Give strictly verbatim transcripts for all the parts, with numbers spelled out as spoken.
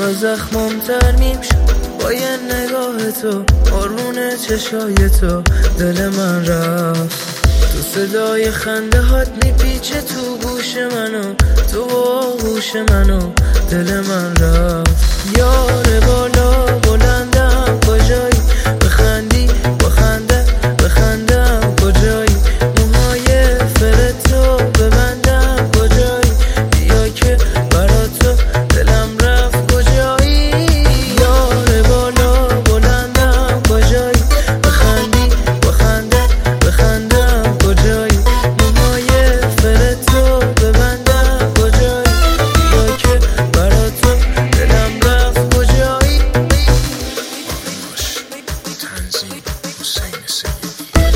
حالا زخمم ترمیم شد با یه نگاه تو، آرون چشای تو دل من رفت. تو صدای خنده هات میپیچه تو گوش منو، تو آغوش منو دل من رفت. یار بالا بلندم کجایی، بخندی با خنده بخندم کجایی، موهای فرتو ببندم کجایی، بیا که برا تو دلم رفت کجایی. یار بالا بلندم کجایی، بخندی با خنده بخندم کجایی، موهای فرتو ببندم کجایی، بیا که برا تو دلم رفت کجایی. تنظیم حسین سیدی.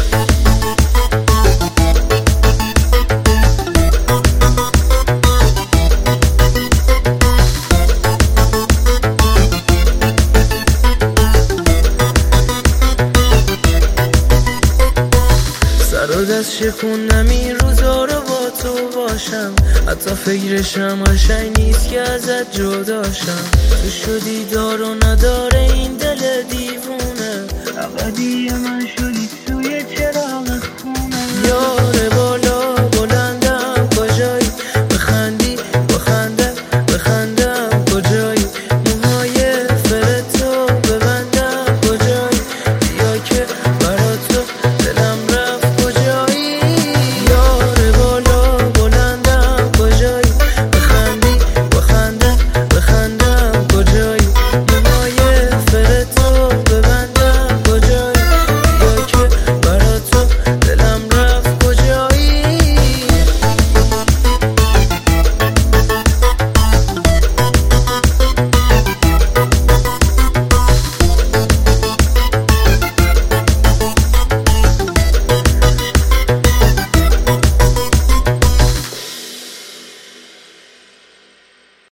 سر و دست شکوندم این روزا رو با تو باشم، حتی فکرشم قشنگ نیست که ازت جداشم. تو شدی دار و نداره این دل دیوونه، ابدی من شدی